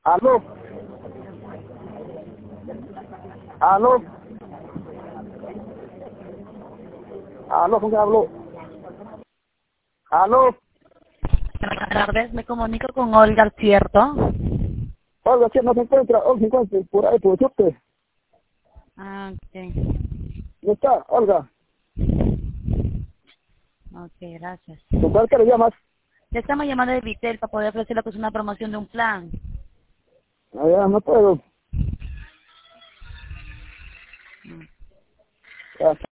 Aló, aló, aló, ¿con quién hablo? Aló, Buenas tardes, me comunico con Olga, ¿cierto? Olga, ¿quién no se encuentra? Olga se encuentra por ahí, por usted. Ah, ok. ¿No está, Olga? Ok, gracias. ¿Con cuál que le llamas? Le estamos llamando de Vitel para poder ofrecerle pues una promoción de un plan. Ah, no puedo. Ya.